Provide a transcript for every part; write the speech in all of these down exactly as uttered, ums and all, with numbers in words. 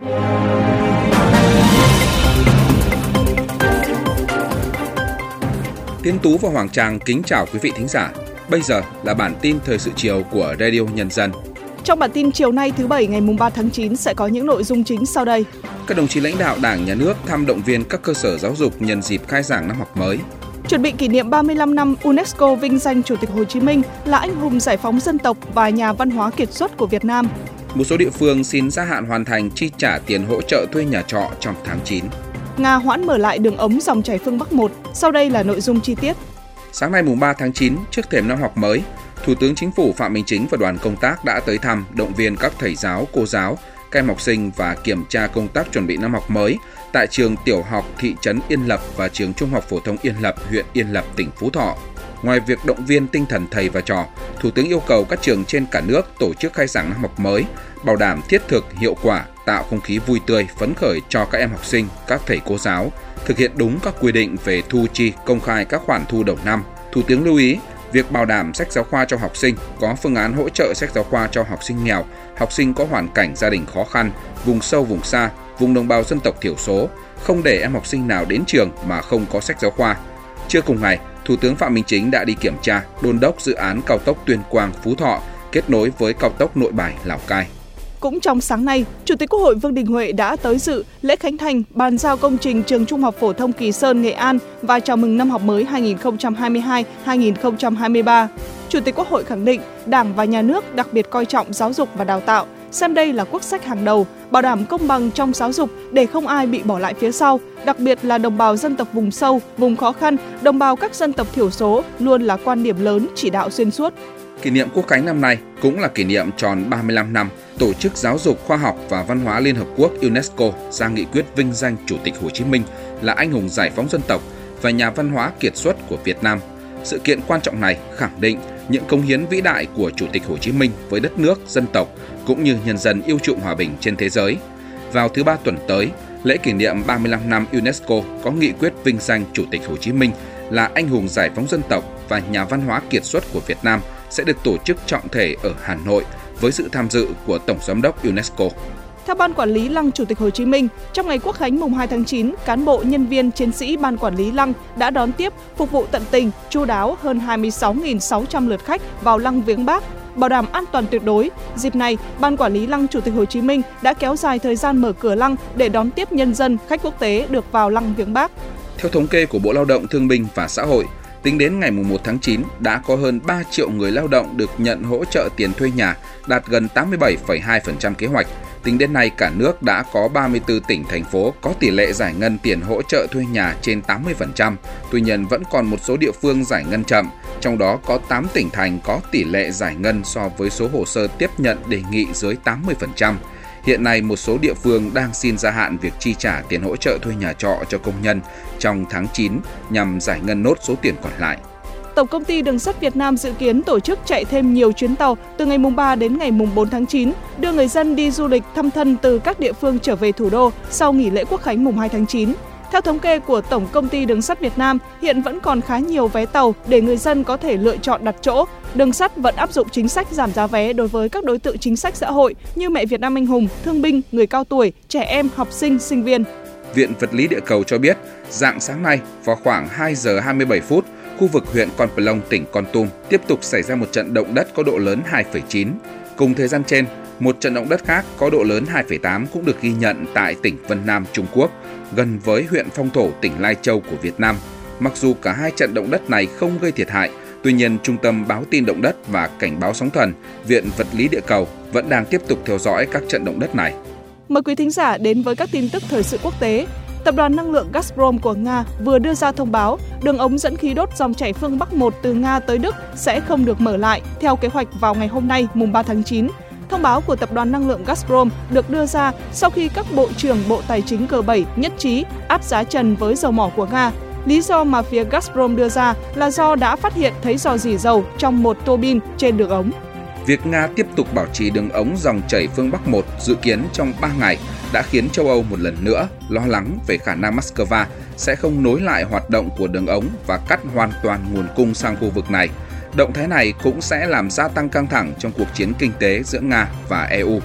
Tiến Tú và Hoàng Trang kính chào quý vị thính giả. Bây giờ là bản tin thời sự chiều của Radio Nhân dân. Trong bản tin chiều nay thứ Bảy ngày ba tháng chín sẽ có những nội dung chính sau đây. Các đồng chí lãnh đạo Đảng, Nhà nước thăm động viên các cơ sở giáo dục nhân dịp khai giảng năm học mới. Chuẩn bị kỷ niệm ba mươi lăm năm UNESCO vinh danh Chủ tịch Hồ Chí Minh là anh hùng giải phóng dân tộc và nhà văn hóa kiệt xuất của Việt Nam. Một số địa phương xin gia hạn hoàn thành chi trả tiền hỗ trợ thuê nhà trọ trong tháng chín. Nga hoãn mở lại đường ống dòng chảy phương Bắc một. Sau đây là nội dung chi tiết. Sáng nay mùng ba tháng chín, trước thềm năm học mới, Thủ tướng Chính phủ Phạm Minh Chính và đoàn công tác đã tới thăm, động viên các thầy giáo, cô giáo, các em học sinh và kiểm tra công tác chuẩn bị năm học mới tại trường tiểu học thị trấn Yên Lập và trường trung học phổ thông Yên Lập, huyện Yên Lập, tỉnh Phú Thọ. Ngoài việc động viên tinh thần thầy và trò, Thủ tướng yêu cầu các trường trên cả nước tổ chức khai giảng năm học mới, bảo đảm thiết thực, hiệu quả, tạo không khí vui tươi, phấn khởi cho các em học sinh, các thầy cô giáo, thực hiện đúng các quy định về thu chi, công khai các khoản thu đầu năm. Thủ tướng lưu ý, việc bảo đảm sách giáo khoa cho học sinh, có phương án hỗ trợ sách giáo khoa cho học sinh nghèo, học sinh có hoàn cảnh gia đình khó khăn, vùng sâu vùng xa, vùng đồng bào dân tộc thiểu số, không để em học sinh nào đến trường mà không có sách giáo khoa. Trưa cùng ngày, Thủ tướng Phạm Minh Chính đã đi kiểm tra, đôn đốc dự án cao tốc Tuyên Quang - Phú Thọ kết nối với cao tốc Nội Bài - Lào Cai. Cũng trong sáng nay, Chủ tịch Quốc hội Vương Đình Huệ đã tới dự lễ khánh thành bàn giao công trình trường Trung học phổ thông Kỳ Sơn, Nghệ An và chào mừng năm học mới hai nghìn không trăm hai mươi hai hai nghìn không trăm hai mươi ba. Chủ tịch Quốc hội khẳng định Đảng và Nhà nước đặc biệt coi trọng giáo dục và đào tạo, xem đây là quốc sách hàng đầu, bảo đảm công bằng trong giáo dục để không ai bị bỏ lại phía sau, đặc biệt là đồng bào dân tộc vùng sâu, vùng khó khăn, đồng bào các dân tộc thiểu số luôn là quan điểm lớn chỉ đạo xuyên suốt. Kỷ niệm Quốc khánh năm nay cũng là kỷ niệm tròn ba mươi lăm năm Tổ chức Giáo dục, Khoa học và Văn hóa Liên Hợp Quốc UNESCO ra nghị quyết vinh danh Chủ tịch Hồ Chí Minh là anh hùng giải phóng dân tộc và nhà văn hóa kiệt xuất của Việt Nam. Sự kiện quan trọng này khẳng định những cống hiến vĩ đại của Chủ tịch Hồ Chí Minh với đất nước, dân tộc cũng như nhân dân yêu chuộng hòa bình trên thế giới. Vào thứ ba tuần tới, lễ kỷ niệm ba mươi lăm năm UNESCO có nghị quyết vinh danh Chủ tịch Hồ Chí Minh là anh hùng giải phóng dân tộc và nhà văn hóa kiệt xuất của Việt Nam sẽ được tổ chức trọng thể ở Hà Nội với sự tham dự của Tổng Giám đốc UNESCO. Theo Ban Quản lý Lăng Chủ tịch Hồ Chí Minh, trong ngày Quốc khánh mùng hai tháng chín, cán bộ, nhân viên, chiến sĩ Ban Quản lý Lăng đã đón tiếp, phục vụ tận tình, chu đáo hơn hai mươi sáu nghìn sáu trăm lượt khách vào Lăng viếng Bác, bảo đảm an toàn tuyệt đối. Dịp này, Ban Quản lý Lăng Chủ tịch Hồ Chí Minh đã kéo dài thời gian mở cửa lăng để đón tiếp nhân dân, khách quốc tế được vào Lăng viếng Bác. Theo thống kê của Bộ Lao động Thương binh và Xã hội, tính đến ngày mùng một tháng chín đã có hơn ba triệu người lao động được nhận hỗ trợ tiền thuê nhà, đạt gần tám mươi bảy phẩy hai phần trăm kế hoạch. Tính đến nay, cả nước đã có ba mươi tư tỉnh, thành phố có tỷ lệ giải ngân tiền hỗ trợ thuê nhà trên tám mươi phần trăm. Tuy nhiên, vẫn còn một số địa phương giải ngân chậm, trong đó có tám tỉnh thành có tỷ lệ giải ngân so với số hồ sơ tiếp nhận đề nghị dưới tám mươi phần trăm. Hiện nay, một số địa phương đang xin gia hạn việc chi trả tiền hỗ trợ thuê nhà trọ cho công nhân trong tháng chín nhằm giải ngân nốt số tiền còn lại. Tổng công ty Đường sắt Việt Nam dự kiến tổ chức chạy thêm nhiều chuyến tàu từ ngày mùng ba đến ngày mùng bốn tháng chín, đưa người dân đi du lịch thăm thân từ các địa phương trở về thủ đô sau nghỉ lễ Quốc khánh mùng hai tháng chín. Theo thống kê của Tổng công ty Đường sắt Việt Nam, hiện vẫn còn khá nhiều vé tàu để người dân có thể lựa chọn đặt chỗ. Đường sắt vẫn áp dụng chính sách giảm giá vé đối với các đối tượng chính sách xã hội như mẹ Việt Nam anh hùng, thương binh, người cao tuổi, trẻ em, học sinh, sinh viên. Viện Vật lý Địa cầu cho biết, rạng sáng nay vào khoảng hai giờ hai mươi bảy phút, khu vực huyện Con Plong, tỉnh Kon Tum tiếp tục xảy ra một trận động đất có độ lớn hai phẩy chín. Cùng thời gian trên, một trận động đất khác có độ lớn hai phẩy tám cũng được ghi nhận tại tỉnh Vân Nam, Trung Quốc, gần với huyện Phong Thổ, tỉnh Lai Châu của Việt Nam. Mặc dù cả hai trận động đất này không gây thiệt hại, tuy nhiên Trung tâm Báo tin Động đất và Cảnh báo sóng thần, Viện Vật lý Địa cầu vẫn đang tiếp tục theo dõi các trận động đất này. Mời quý thính giả đến với các tin tức thời sự quốc tế. Tập đoàn năng lượng Gazprom của Nga vừa đưa ra thông báo đường ống dẫn khí đốt dòng chảy phương Bắc một từ Nga tới Đức sẽ không được mở lại theo kế hoạch vào ngày hôm nay, mùng ba tháng chín. Thông báo của Tập đoàn năng lượng Gazprom được đưa ra sau khi các bộ trưởng Bộ Tài chính G bảy nhất trí áp giá trần với dầu mỏ của Nga. Lý do mà phía Gazprom đưa ra là do đã phát hiện thấy rò rỉ dầu trong một tua bin trên đường ống. Việc Nga tiếp tục bảo trì đường ống dòng chảy phương Bắc một dự kiến trong ba ngày đã khiến châu Âu một lần nữa lo lắng về khả năng Moscow sẽ không nối lại hoạt động của đường ống và cắt hoàn toàn nguồn cung sang khu vực này. Động thái này cũng sẽ làm gia tăng căng thẳng trong cuộc chiến kinh tế giữa Nga và e u,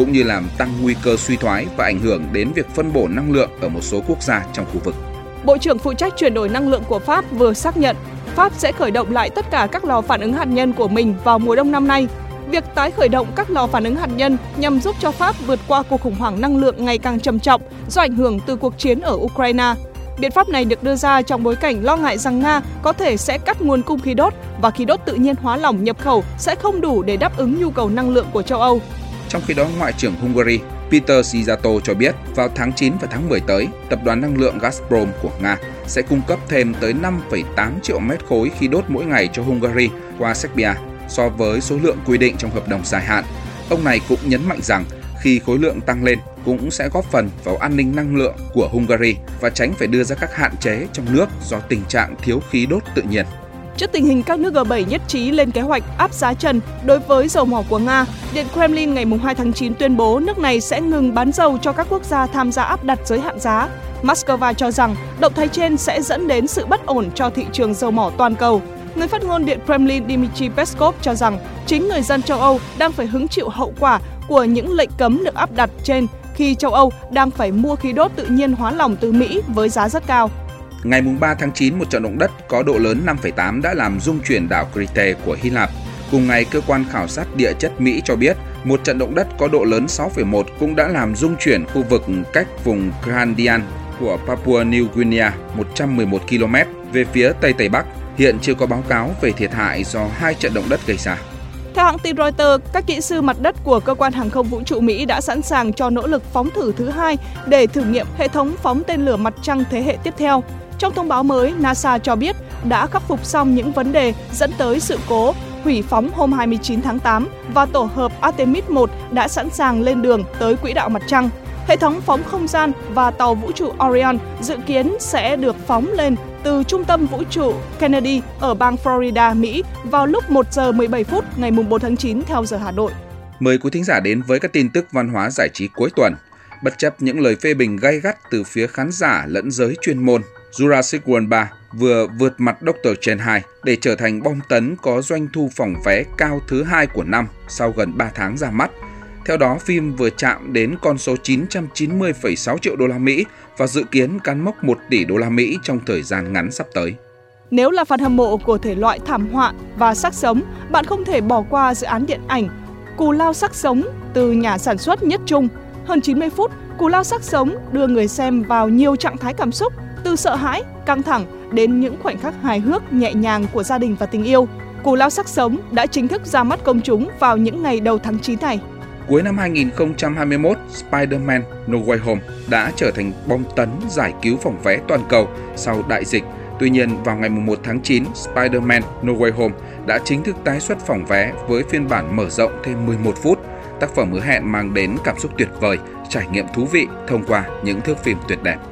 cũng như làm tăng nguy cơ suy thoái và ảnh hưởng đến việc phân bổ năng lượng ở một số quốc gia trong khu vực. Bộ trưởng phụ trách chuyển đổi năng lượng của Pháp vừa xác nhận Pháp sẽ khởi động lại tất cả các lò phản ứng hạt nhân của mình vào mùa đông năm nay. Việc tái khởi động các lò phản ứng hạt nhân nhằm giúp cho Pháp vượt qua cuộc khủng hoảng năng lượng ngày càng trầm trọng do ảnh hưởng từ cuộc chiến ở Ukraine. Biện pháp này được đưa ra trong bối cảnh lo ngại rằng Nga có thể sẽ cắt nguồn cung khí đốt và khí đốt tự nhiên hóa lỏng nhập khẩu sẽ không đủ để đáp ứng nhu cầu năng lượng của châu Âu. Trong khi đó, Ngoại trưởng Hungary Peter Szijjarto cho biết vào tháng chín và tháng mười tới, tập đoàn năng lượng Gazprom của Nga sẽ cung cấp thêm tới năm phẩy tám triệu mét khối khí đốt mỗi ngày cho Hungary qua Serbia so với số lượng quy định trong hợp đồng dài hạn. Ông này cũng nhấn mạnh rằng khi khối lượng tăng lên cũng sẽ góp phần vào an ninh năng lượng của Hungary và tránh phải đưa ra các hạn chế trong nước do tình trạng thiếu khí đốt tự nhiên. Trước tình hình các nước G bảy nhất trí lên kế hoạch áp giá trần đối với dầu mỏ của Nga, Điện Kremlin ngày hai tháng chín tuyên bố nước này sẽ ngừng bán dầu cho các quốc gia tham gia áp đặt giới hạn giá. Moscow cho rằng động thái trên sẽ dẫn đến sự bất ổn cho thị trường dầu mỏ toàn cầu. Người phát ngôn Điện Kremlin Dmitry Peskov cho rằng chính người dân châu Âu đang phải hứng chịu hậu quả của những lệnh cấm được áp đặt trên khi châu Âu đang phải mua khí đốt tự nhiên hóa lỏng từ Mỹ với giá rất cao. Ngày ba tháng chín, một trận động đất có độ lớn năm phẩy tám đã làm rung chuyển đảo Crete của Hy Lạp. Cùng ngày, cơ quan khảo sát địa chất Mỹ cho biết một trận động đất có độ lớn sáu phẩy một cũng đã làm rung chuyển khu vực cách vùng Krandian của Papua New Guinea một trăm mười một ki lô mét về phía tây tây bắc. Hiện chưa có báo cáo về thiệt hại do hai trận động đất gây ra. Theo hãng tin Reuters, các kỹ sư mặt đất của Cơ quan Hàng không Vũ trụ Mỹ đã sẵn sàng cho nỗ lực phóng thử thứ hai để thử nghiệm hệ thống phóng tên lửa mặt trăng thế hệ tiếp theo. Trong thông báo mới, NASA cho biết đã khắc phục xong những vấn đề dẫn tới sự cố hủy phóng hôm hai mươi chín tháng tám và tổ hợp Artemis một đã sẵn sàng lên đường tới quỹ đạo mặt trăng. Hệ thống phóng không gian và tàu vũ trụ Orion dự kiến sẽ được phóng lên từ trung tâm vũ trụ Kennedy ở bang Florida, Mỹ vào lúc một giờ mười bảy phút ngày bốn tháng chín theo giờ Hà Nội. Mời quý thính giả đến với các tin tức văn hóa giải trí cuối tuần. Bất chấp những lời phê bình gay gắt từ phía khán giả lẫn giới chuyên môn, Jurassic World ba vừa vượt mặt Doctor Strange hai để trở thành bom tấn có doanh thu phòng vé cao thứ hai của năm sau gần ba tháng ra mắt. Theo đó, phim vừa chạm đến con số chín trăm chín mươi phẩy sáu triệu đô la Mỹ và dự kiến cán mốc một tỷ đô la Mỹ trong thời gian ngắn sắp tới. Nếu là fan hâm mộ của thể loại thảm họa và xác sống, bạn không thể bỏ qua dự án điện ảnh Cù Lao Xác Sống từ nhà sản xuất Nhất Trung. Hơn chín mươi phút, Cù Lao Xác Sống đưa người xem vào nhiều trạng thái cảm xúc, từ sợ hãi, căng thẳng đến những khoảnh khắc hài hước, nhẹ nhàng của gia đình và tình yêu. Cù Lao Xác Sống đã chính thức ra mắt công chúng vào những ngày đầu tháng chín này. Cuối năm hai nghìn không trăm hai mươi mốt, Spider-Man No Way Home đã trở thành bom tấn giải cứu phòng vé toàn cầu sau đại dịch. Tuy nhiên, vào ngày một tháng chín, Spider-Man No Way Home đã chính thức tái xuất phòng vé với phiên bản mở rộng thêm mười một phút. Tác phẩm hứa hẹn mang đến cảm xúc tuyệt vời, trải nghiệm thú vị thông qua những thước phim tuyệt đẹp.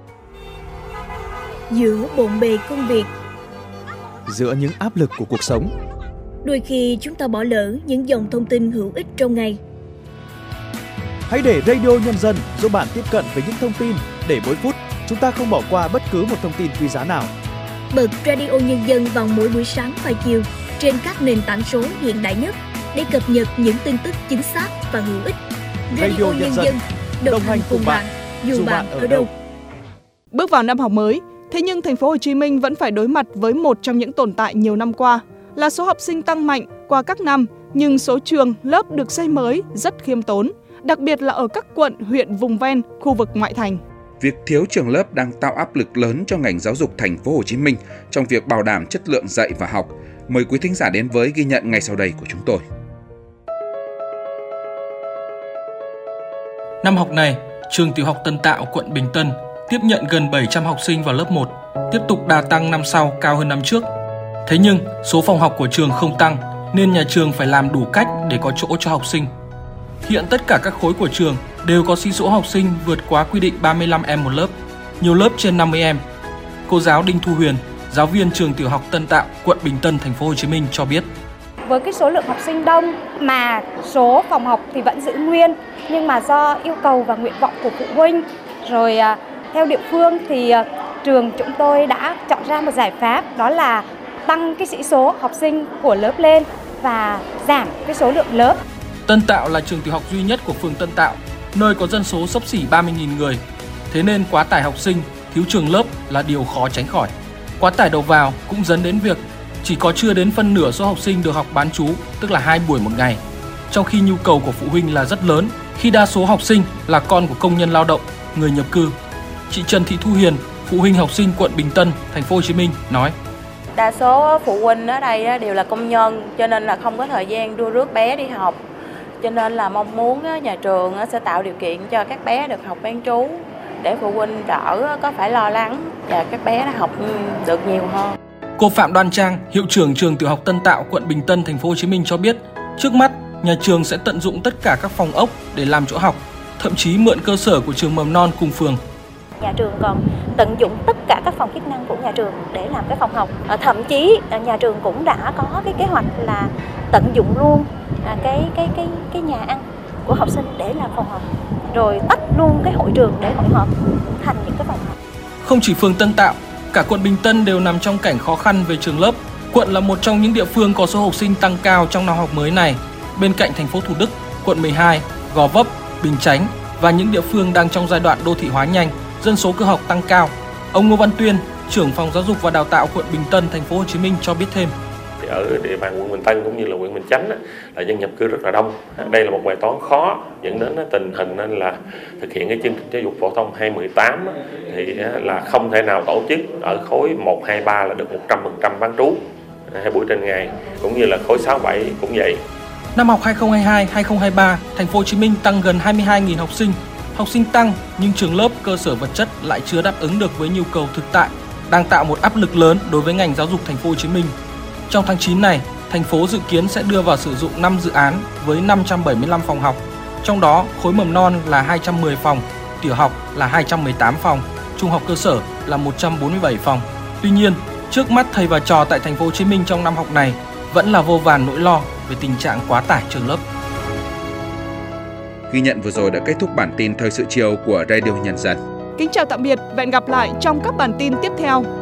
Giữa bộn bề công việc, giữa những áp lực của cuộc sống, đôi khi chúng ta bỏ lỡ những dòng thông tin hữu ích trong ngày. Hãy để Radio Nhân dân giúp bạn tiếp cận với những thông tin để mỗi phút chúng ta không bỏ qua bất cứ một thông tin quý giá nào. Bật Radio Nhân dân vào mỗi buổi sáng và chiều trên các nền tảng số hiện đại nhất để cập nhật những tin tức chính xác và hữu ích. Radio, Radio Nhân dân đồng, đồng hành cùng bạn, bạn dù bạn ở đâu. Bước vào năm học mới, thế nhưng thành phố Hồ Chí Minh vẫn phải đối mặt với một trong những tồn tại nhiều năm qua là số học sinh tăng mạnh qua các năm, nhưng số trường, lớp được xây mới rất khiêm tốn, đặc biệt là ở các quận, huyện vùng ven, khu vực ngoại thành. Việc thiếu trường lớp đang tạo áp lực lớn cho ngành giáo dục thành phố Hồ Chí Minh trong việc bảo đảm chất lượng dạy và học. Mời quý thính giả đến với ghi nhận ngay sau đây của chúng tôi. Năm học này, trường tiểu học Tân Tạo, quận Bình Tân tiếp nhận gần bảy trăm học sinh vào lớp một, tiếp tục đà tăng năm sau cao hơn năm trước. Thế nhưng, số phòng học của trường không tăng nên nhà trường phải làm đủ cách để có chỗ cho học sinh. Hiện tất cả các khối của trường đều có sĩ số học sinh vượt quá quy định ba mươi lăm em một lớp, nhiều lớp trên năm mươi em. Cô giáo Đinh Thu Huyền, giáo viên trường tiểu học Tân Tạo, quận Bình Tân, thành phố Hồ Chí Minh cho biết: với cái số lượng học sinh đông mà số phòng học thì vẫn giữ nguyên, nhưng mà do yêu cầu và nguyện vọng của phụ huynh rồi theo địa phương thì trường chúng tôi đã chọn ra một giải pháp, đó là tăng cái sĩ số học sinh của lớp lên và giảm cái số lượng lớp. Tân Tạo là trường tiểu học duy nhất của phường Tân Tạo, nơi có dân số xấp xỉ ba mươi nghìn người. Thế nên quá tải học sinh, thiếu trường lớp là điều khó tránh khỏi. Quá tải đầu vào cũng dẫn đến việc chỉ có chưa đến phân nửa số học sinh được học bán trú, tức là hai buổi một ngày. Trong khi nhu cầu của phụ huynh là rất lớn, khi đa số học sinh là con của công nhân lao động, người nhập cư. Chị Trần Thị Thu Hiền, phụ huynh học sinh quận Bình Tân, thành phố Hồ Chí Minh nói: Đa số phụ huynh ở đây đều là công nhân, cho nên là không có thời gian đưa rước bé đi học. Cho nên là mong muốn nhà trường sẽ tạo điều kiện cho các bé được học bán trú để phụ huynh đỡ có phải lo lắng và các bé đã học được nhiều hơn. Cô Phạm Đoan Trang, hiệu trưởng trường tiểu học Tân Tạo, quận Bình Tân, thành phố Hồ Chí Minh cho biết, trước mắt nhà trường sẽ tận dụng tất cả các phòng ốc để làm chỗ học, thậm chí mượn cơ sở của trường mầm non cùng phường. Nhà trường còn tận dụng tất cả các phòng chức năng của nhà trường để làm cái phòng học. À, thậm chí nhà trường cũng đã có cái kế hoạch là tận dụng luôn à, cái cái cái cái nhà ăn của học sinh để làm phòng học, rồi tách luôn cái hội trường để hội họp thành những cái phòng học. Không chỉ phường Tân Tạo, cả quận Bình Tân đều nằm trong cảnh khó khăn về trường lớp. Quận là một trong những địa phương có số học sinh tăng cao trong năm học mới này, bên cạnh thành phố Thủ Đức, quận mười hai, Gò Vấp, Bình Chánh và những địa phương đang trong giai đoạn đô thị hóa nhanh, dân số cư học tăng cao. Ông Ngô Văn Tuyên, trưởng phòng giáo dục và đào tạo quận Bình Tân, thành phố Hồ Chí Minh cho biết thêm. Ở địa bàn quận Bình Tân cũng như là huyện Bình Chánh là dân nhập cư rất là đông. Đây là một bài toán khó dẫn đến tình hình nên là thực hiện cái chương trình giáo dục phổ thông hai không một tám thì là không thể nào tổ chức ở khối một, hai, ba là được một trăm phần trăm bán trú hai buổi trên ngày, cũng như là khối sáu, bảy cũng vậy. Năm học hai không hai hai hai không hai ba, thành phố Hồ Chí Minh tăng gần hai mươi hai nghìn học sinh. Học sinh tăng nhưng trường lớp, cơ sở vật chất lại chưa đáp ứng được với nhu cầu thực tại, đang tạo một áp lực lớn đối với ngành giáo dục thành phố Hồ Chí Minh. Trong tháng chín này, thành phố dự kiến sẽ đưa vào sử dụng năm dự án với năm trăm bảy mươi lăm phòng học. Trong đó, khối mầm non là hai trăm mười phòng, tiểu học là hai trăm mười tám phòng, trung học cơ sở là một trăm bốn mươi bảy phòng. Tuy nhiên, trước mắt thầy và trò tại thành phố Hồ Chí Minh trong năm học này vẫn là vô vàn nỗi lo về tình trạng quá tải trường lớp. Ghi nhận vừa rồi đã kết thúc bản tin thời sự chiều của Radio Nhân dân. Kính chào tạm biệt và hẹn gặp lại trong các bản tin tiếp theo.